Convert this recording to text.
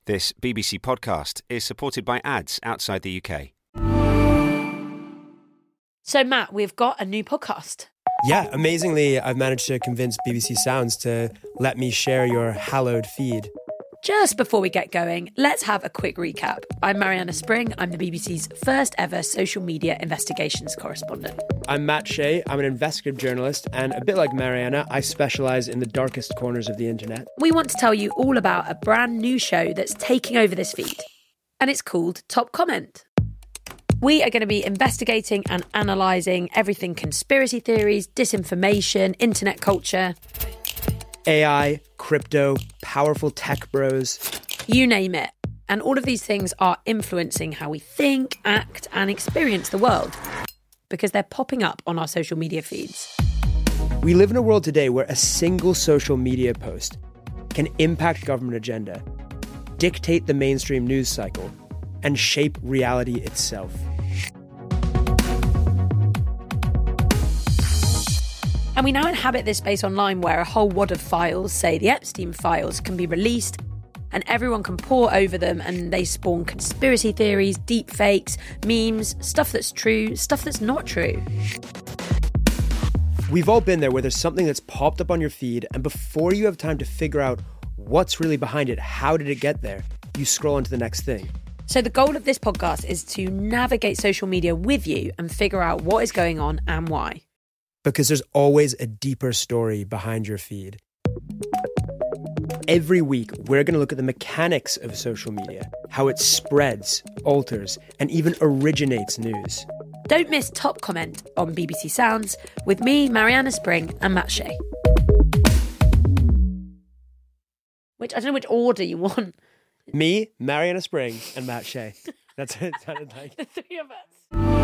This BBC podcast is supported by ads outside the UK. So, Matt, we've got a new podcast. Yeah, amazingly, I've managed to convince BBC Sounds to let me share your hallowed feed. Just before we get going, let's have a quick recap. I'm Mariana Spring. I'm the BBC's first ever social media investigations correspondent. I'm Matt Shea. I'm an investigative journalist, and a bit like Mariana, I specialise in the darkest corners of the internet. We want to tell you all about a brand new show that's taking over this feed, and it's called Top Comment. We are going to be investigating and analysing everything conspiracy theories, disinformation, internet culture. AI, crypto, powerful tech bros. You name it. And all of these things are influencing how we think, act, and experience the world because they're popping up on our social media feeds. We live in a world today where a single social media post can impact government agenda, dictate the mainstream news cycle, and shape reality itself. And we now inhabit this space online where a whole wad of files, say the Epstein files, can be released and everyone can pore over them and they spawn conspiracy theories, deep fakes, memes, stuff that's true, stuff that's not true. We've all been there where there's something that's popped up on your feed and before you have time to figure out what's really behind it, how did it get there, you scroll into the next thing. So the goal of this podcast is to navigate social media with you and figure out what is going on and why. Because there's always a deeper story behind your feed. Every week, we're going to look at the mechanics of social media, how it spreads, alters, and even originates news. Don't miss Top Comment on BBC Sounds with me, Mariana Spring, and Matt Shea. I don't know which order you want. Me, Mariana Spring, and Matt Shea. That's what it sounded like. The three of us.